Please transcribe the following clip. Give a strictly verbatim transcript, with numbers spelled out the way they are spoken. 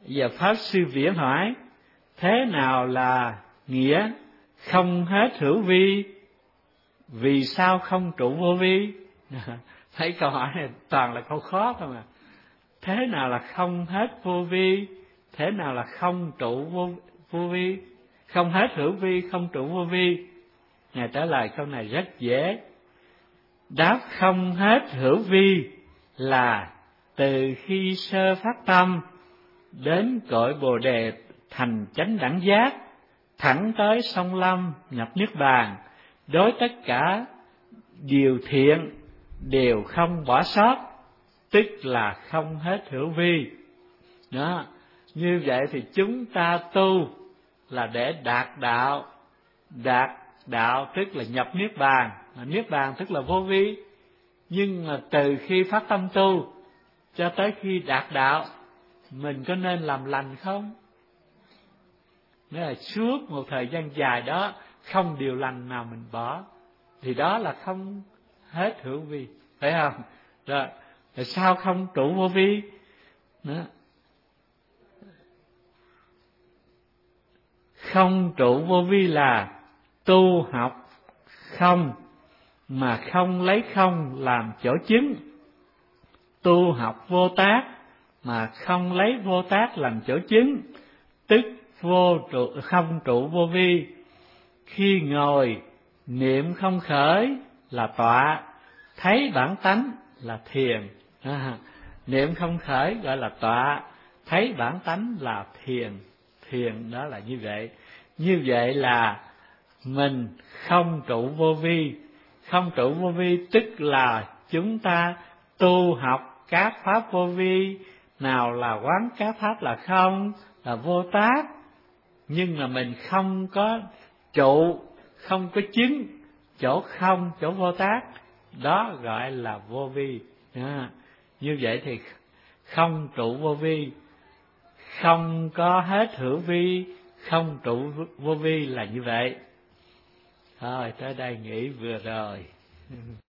Giờ Pháp Sư Viễn hỏi, thế nào là nghĩa không hết hữu vi? Vì sao không trụ vô vi? Thấy câu hỏi này toàn là câu khó thôi mà. Thế nào là không hết vô vi? Thế nào là không trụ vô, vô vi? Không hết hữu vi, không trụ vô vi. Ngài trả lời câu này rất dễ. Đáp không hết hữu vi là từ khi sơ phát tâm đến cõi Bồ Đề thành chánh đẳng giác, thẳng tới song lâm nhập niết bàn, đối tất cả điều thiện đều không bỏ sót, tức là không hết hữu vi. Đó, như vậy thì chúng ta tu là để đạt đạo, đạt đạo tức là nhập niết bàn, niết bàn tức là vô vi. Nhưng mà từ khi phát tâm tu cho tới khi đạt đạo, mình có nên làm lành không? Nếu là suốt một thời gian dài đó không điều lành nào mình bỏ, thì đó là không hết hữu vi, phải không? Rồi, rồi sao không trụ vô vi? Đó. Không trụ vô vi là tu học không mà không lấy không làm chỗ chứng, tu học vô tác mà không lấy vô tác làm chỗ chứng, tức vô trụ, không trụ vô vi. Khi ngồi niệm không khởi là tọa, thấy bản tánh là thiền. À, niệm không khởi gọi là tọa, thấy bản tánh là thiền. Thiền đó là như vậy. Như vậy là mình không trụ vô vi. Không trụ vô vi tức là chúng ta tu học các pháp vô vi, nào là quán các pháp là không, là vô tác, nhưng mà mình không có trụ, không có chứng chỗ không, chỗ vô tác, đó gọi là vô vi. À, như vậy thì không trụ vô vi, không có hết hữu vi, không trụ vô vi là như vậy. Thôi tới đây nghỉ vừa rồi.